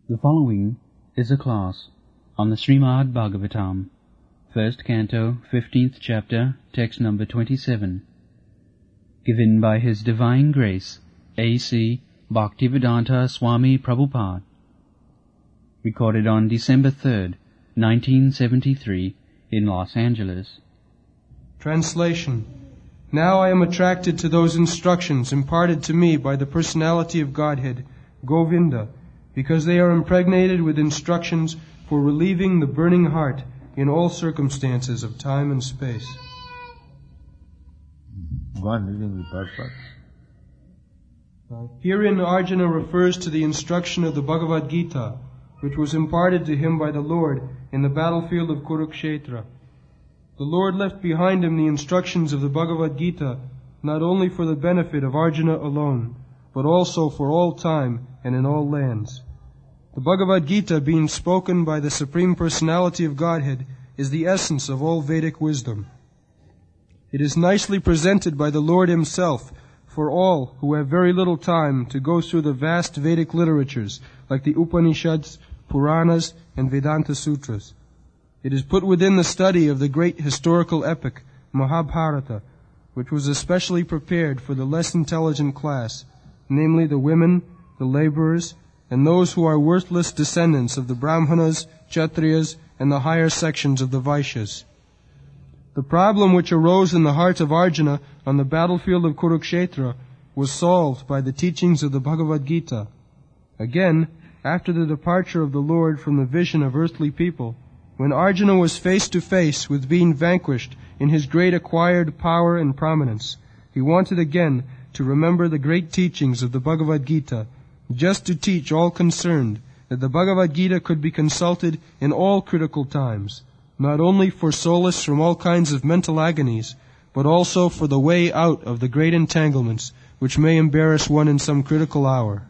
The following is a class on the Srimad Bhagavatam, first canto, 15th chapter, text number 27, given by His Divine Grace, A.C. Bhaktivedanta Swami Prabhupada, recorded on December 3rd, 1973, in Los Angeles. Translation. Now I am attracted to those instructions imparted to me by the Personality of Godhead, Govinda, because they are impregnated with instructions for relieving the burning heart in all circumstances of time and space. Go on reading the purpose. Herein Arjuna refers to the instruction of the Bhagavad Gita, which was imparted to him by the Lord in the battlefield of Kurukshetra. The Lord left behind him the instructions of the Bhagavad Gita not only for the benefit of Arjuna alone, but also for all time and in all lands. The Bhagavad Gita, being spoken by the Supreme Personality of Godhead, is the essence of all Vedic wisdom. It is nicely presented by the Lord Himself for all who have very little time to go through the vast Vedic literatures like the Upanishads, Puranas, and Vedanta Sutras. It is put within the study of the great historical epic, Mahabharata, which was especially prepared for the less intelligent class, namely the women, the laborers, and those who are worthless descendants of the Brahmanas, Kshatriyas, and the higher sections of the Vaishyas. The problem which arose in the heart of Arjuna on the battlefield of Kurukshetra was solved by the teachings of the Bhagavad Gita. Again, after the departure of the Lord from the vision of earthly people, when Arjuna was face to face with being vanquished in his great acquired power and prominence, he wanted again to remember the great teachings of the Bhagavad Gita, just to teach all concerned that the Bhagavad Gita could be consulted in all critical times, not only for solace from all kinds of mental agonies, but also for the way out of the great entanglements which may embarrass one in some critical hour.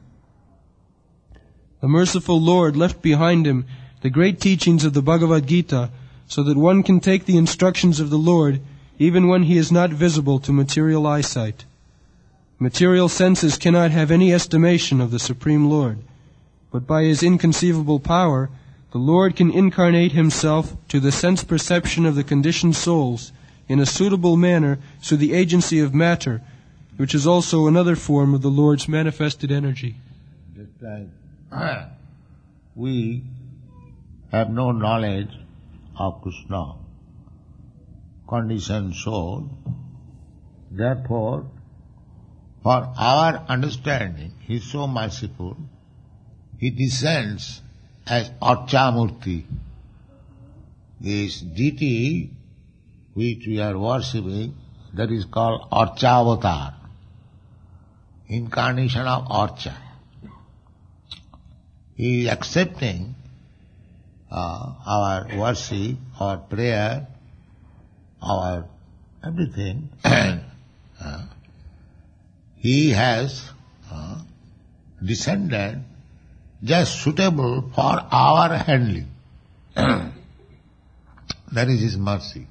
The merciful Lord left behind Him the great teachings of the Bhagavad Gita so that one can take the instructions of the Lord even when He is not visible to material eyesight. Material senses cannot have any estimation of the Supreme Lord, but by His inconceivable power, the Lord can incarnate Himself to the sense perception of the conditioned souls in a suitable manner through the agency of matter, which is also another form of the Lord's manifested energy. Just like we have no knowledge of Krishna, conditioned soul, therefore, for our understanding, He is so merciful, He descends as Archamurti. This deity which we are worshipping, that is called Archavatar, incarnation of Archa. He is accepting our worship, our prayer, our everything. He has descended just suitable for our handling. That is His mercy.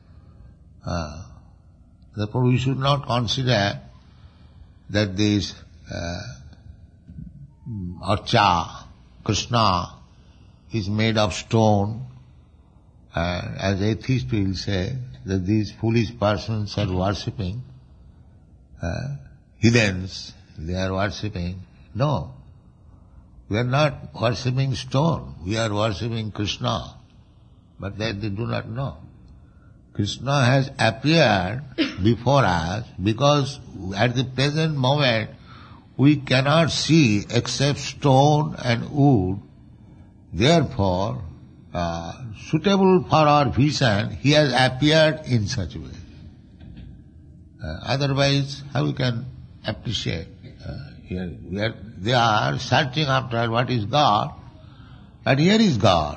Therefore we should not consider that this Archa, Krishna, is made of stone. As atheists will say, that these foolish persons are worshipping heathens, they are worshipping. No, we are not worshipping stone, we are worshipping Krishna. But that they do not know. Krishna has appeared before us because at the present moment we cannot see except stone and wood. Therefore, suitable for our vision, He has appeared in such a way. Otherwise, how we can appreciate? They are searching after what is God, but here is God.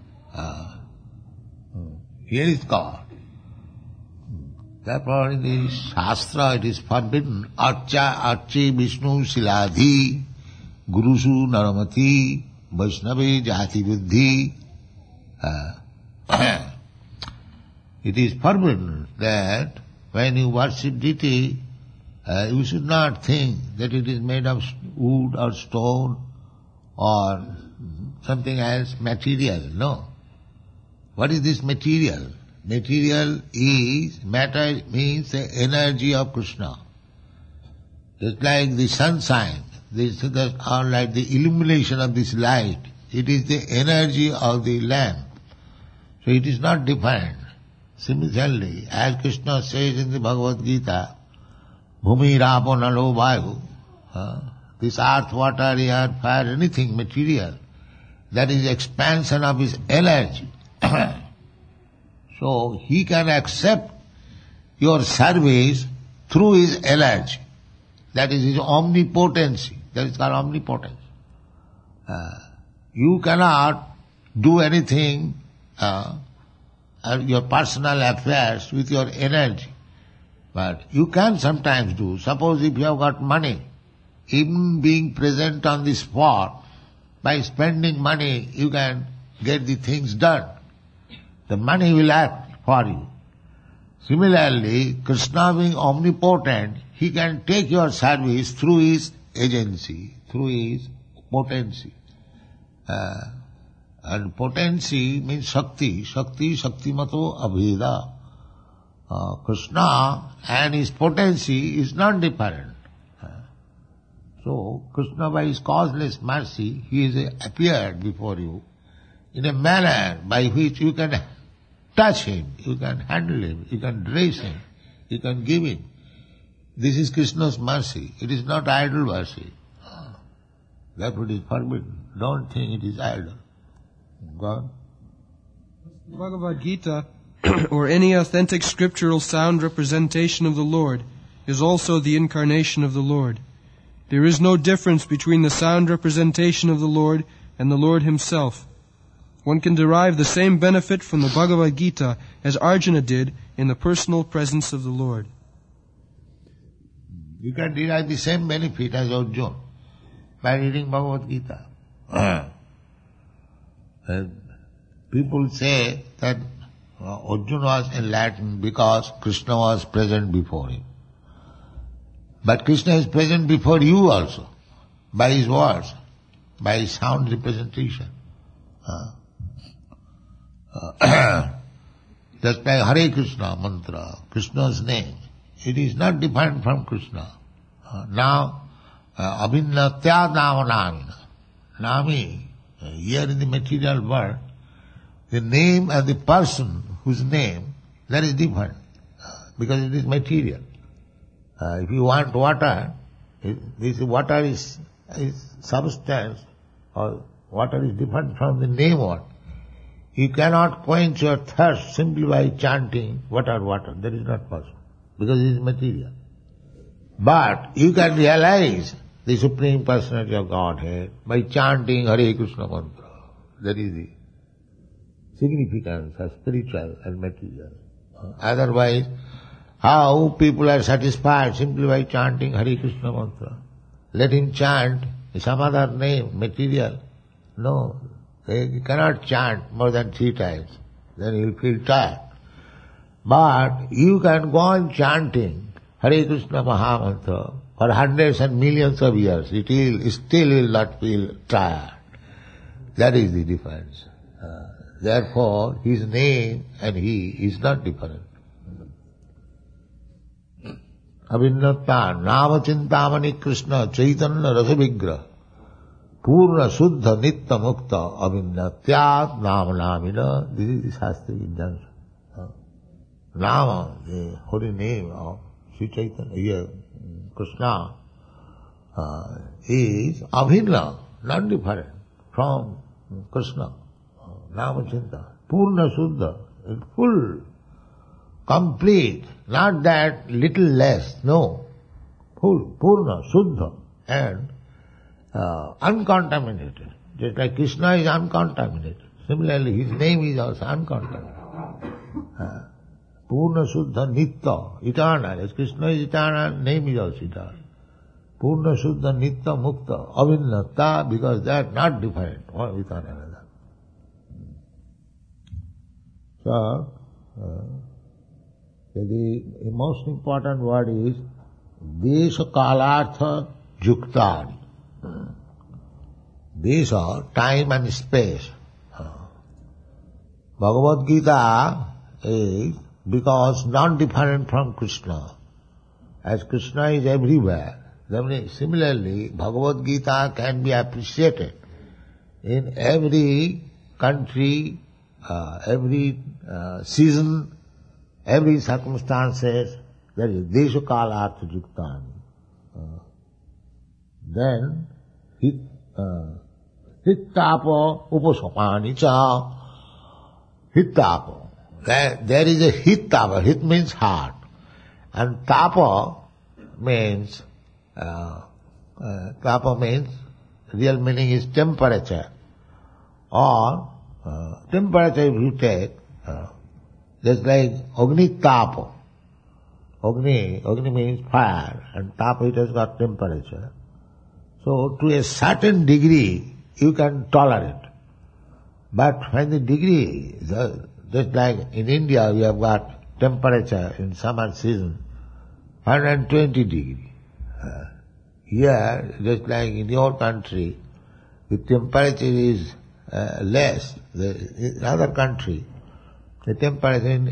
Here is God. Therefore, in the Shastra it is forbidden, Archi Vishnu Siladhi, Gurusu Naramati, Vaishnavi Jati Buddhi. It is forbidden that when you worship deity, you should not think that it is made of wood or stone or something else material. No. What is this material? Material is, matter means the energy of Krishna. Just like the sunshine, or like the illumination of this light, it is the energy of the lamp. So it is not defined. Similarly, as Krishna says in the Bhagavad Gita, Bhumi Rapo Nalo Vayu, this earth, water, air, fire, anything material, that is expansion of his energy. So he can accept your service through his energy. That is his omnipotency. That is called omnipotence. You cannot do anything, your personal affairs with your energy. But you can sometimes do. Suppose if you have got money, even being present on the spot, by spending money you can get the things done. The money will act for you. Similarly, Krishna being omnipotent, he can take your service through his agency, through his potency. And potency means Shakti. Shakti, Shaktimato Abheda. Krishna and his potency is not different. So, Krishna by his causeless mercy, he has appeared before you in a manner by which you can touch him, you can handle him, you can dress him, you can give him. This is Krishna's mercy. It is not idle mercy. Therefore it is forbidden. Don't think it is idle. God. The Bhagavad Gita, or any authentic scriptural sound representation of the Lord, is also the incarnation of the Lord. There is no difference between the sound representation of the Lord and the Lord himself. One can derive the same benefit from the Bhagavad Gita as Arjuna did in the personal presence of the Lord. You can derive the same benefit as Arjuna by reading Bhagavad Gita. And people say that Arjuna was enlightened because Krishna was present before him. But Krishna is present before you also, by his words, by his sound representation. Just like Hare Krishna mantra, Krishna's name, it is not different from Krishna. Now, abhinnatya namanamina. Nami, here in the material world, the name and the person whose name, that is different, because it is material. If you want water, this water is substance, or water is different from the name water. You cannot quench your thirst simply by chanting water, water. That is not possible, because it is material. But you can realize the Supreme Personality of Godhead by chanting Hare Krishna mantra. That is the significance of spiritual and material. Otherwise, how people are satisfied simply by chanting Hare Krishna mantra? Let him chant some other name, material. No, he cannot chant more than 3 times. Then he will feel tired. But you can go on chanting Hare Krishna Mahamantra for hundreds and millions of years. It still will not feel tired. That is the difference. Therefore, his name and he is not different. Abhinnata Nama Chintamani Krishna Chaitanya Rasavigra Purna Suddha Nitta Mukta Abhinnatyat Nama Namina. This is the Shastric injunction. Nama, the holy name of Sri Chaitanya, here, Krishna, is abhinna, not different from Krishna. Nama Chinta. Purna Suddha, full, complete, not that little less, no. Full, Purna, Suddha, and uncontaminated. Just like Krishna is uncontaminated. Similarly, his name is also uncontaminated. Purna Suddha Nitta, eternal. As Krishna is eternal, name is also eternal. Purna Suddha Nitta Mukta, Avinnata, because they are not different one with another. So, the most important word is Desha Kalartha Juktani. Desha, time and space. Bhagavad Gita is because non-different from Krishna. As Krishna is everywhere, similarly Bhagavad Gita can be appreciated in every country, every season, every circumstances. That is Desha Kala Artha Yuktani. Then Hittapo Upasapani Cha. Hittapo. There is a hittapa. Hit means heart. And tapa means, real meaning is temperature. Or, temperature if you take, just like Agni Tapo. Agni means fire, and Tapo it has got temperature. So to a certain degree you can tolerate. But when the degree, just like in India we have got temperature in summer season, 120 degree. Here, just like in your country, the temperature is less. In other country, the temperature in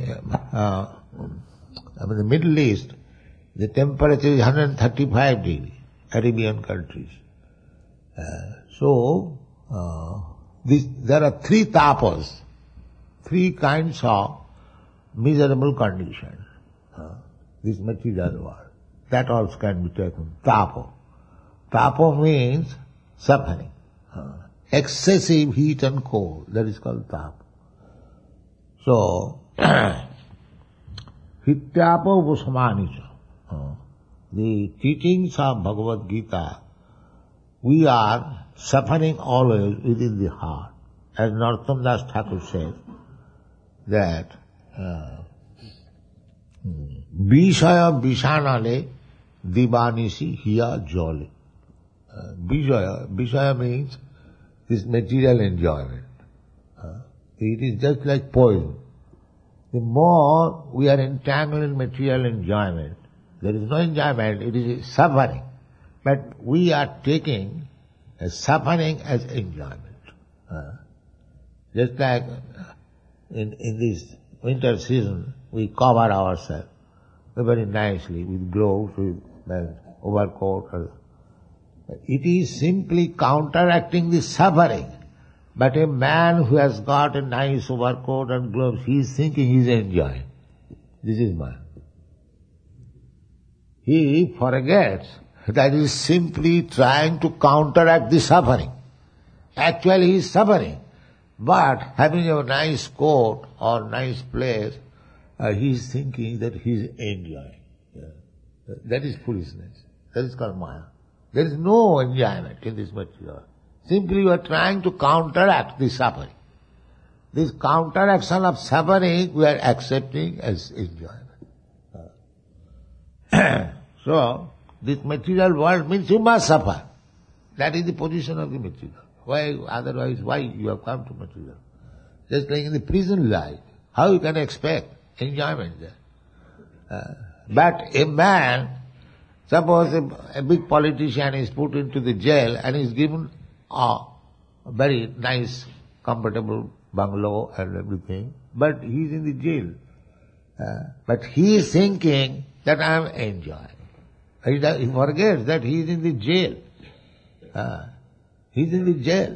the Middle East, the temperature is 135 degree, Arabian countries. There are three tapas, three kinds of miserable conditions. This material world. That also can be taken. Tapo. Tapo means suffering. Excessive heat and cold. That is called tapo. So, Hittyapo Upasamanica. The teachings of Bhagavad Gita, we are suffering always within the heart. As Narottam Das Thakur says, that Vishaya Vishanale Dibanisi Hiya Jole. Vishaya means this material enjoyment. It is just like poison. The more we are entangled in material enjoyment, there is no enjoyment, it is suffering. But we are taking suffering as enjoyment. Just like in this winter season, we cover ourselves very nicely with gloves, with overcoat. It is simply counteracting the suffering. But a man who has got a nice overcoat and gloves, he is thinking he is enjoying. This is man. He forgets that he is simply trying to counteract the suffering. Actually he is suffering. But having a nice coat or nice place, he is thinking that he is enjoying. That is foolishness. That is called Maya. There is no enjoyment in this material. Simply you are trying to counteract the suffering. This counteraction of suffering we are accepting as enjoyment. So, this material world means you must suffer. That is the position of the material. Why, otherwise, why you have come to material? Just like in the prison life, how you can expect enjoyment there? But a man, suppose a big politician is put into the jail and is given a very nice, comfortable bungalow and everything, but he is in the jail. But he is thinking that I am enjoying. He forgets that he is in the jail. He is in the jail.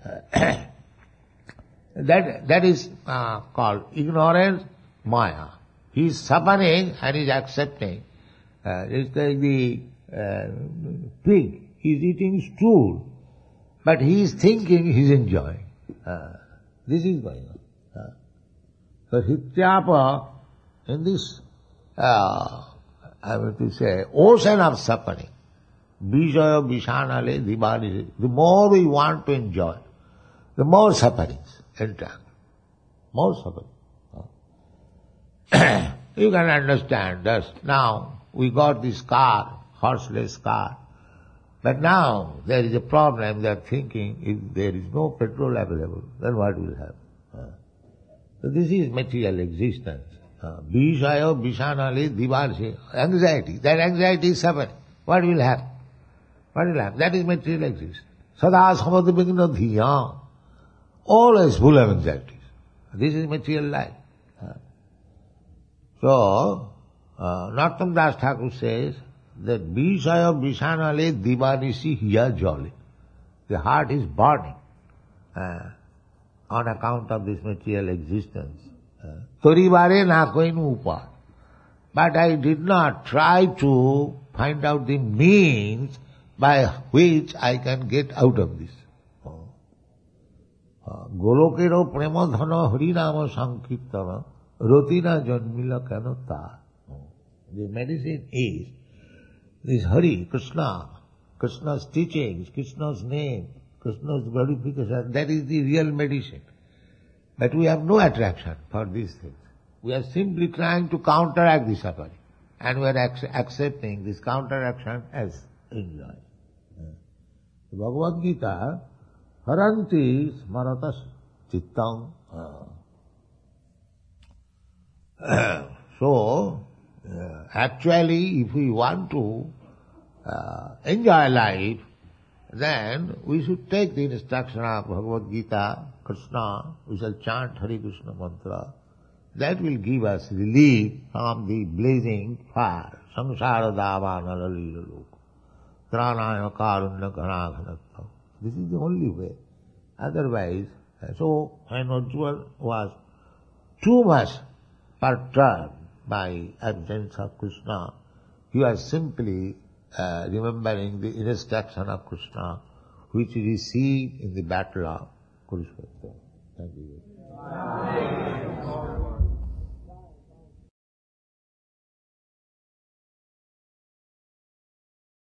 That is called ignorance, Maya. He is suffering and he is accepting. It's like the pig. He is eating stool, but he is thinking he is enjoying. This is going on. So Hityapa, in this, I want to say, ocean of suffering, Vijaya Vishanale Dibani, the more we want to enjoy, the more sufferings enter. More suffering. You can understand that now we got this car, horseless car, but now there is a problem. They are thinking if there is no petrol available, then what will happen? So this is material existence. Vishaya, Vishanali, Divarsi, anxiety. That anxiety is suffering. What will happen? What will happen? That is material existence. Sada samadvigna dhiya. Always full of anxieties. This is material life. So, Narottam Das Thakur says that Vishaya Vishanale Divanisi Hiya Jolly. The heart is burning on account of this material existence. Toribare na koinu upa. But I did not try to find out the means by which I can get out of this. Golokero premadhana harinama sankirtana rotina janmila kanata. The medicine is this Hari, Krishna, Krishna's teachings, Krishna's name, Krishna's glorification. That is the real medicine. But we have no attraction for these things. We are simply trying to counteract the suffering. And we are accepting this counteraction as enjoy. The Bhagavad Gita, haranti smaratas chittam. So, actually, if we want to enjoy life, then we should take the instruction of Bhagavad Gita, Krishna, we shall chant Hare Krishna mantra. That will give us relief from the blazing fire. Samsara davana lalila loka. Tranaya karunya ganaghanatva. This is the only way. Otherwise, so when Ujjwal was too much perturbed by absence of Krishna, he was simply remembering the instruction of Krishna, which he received in the battle of Kurukshetra. Thank you.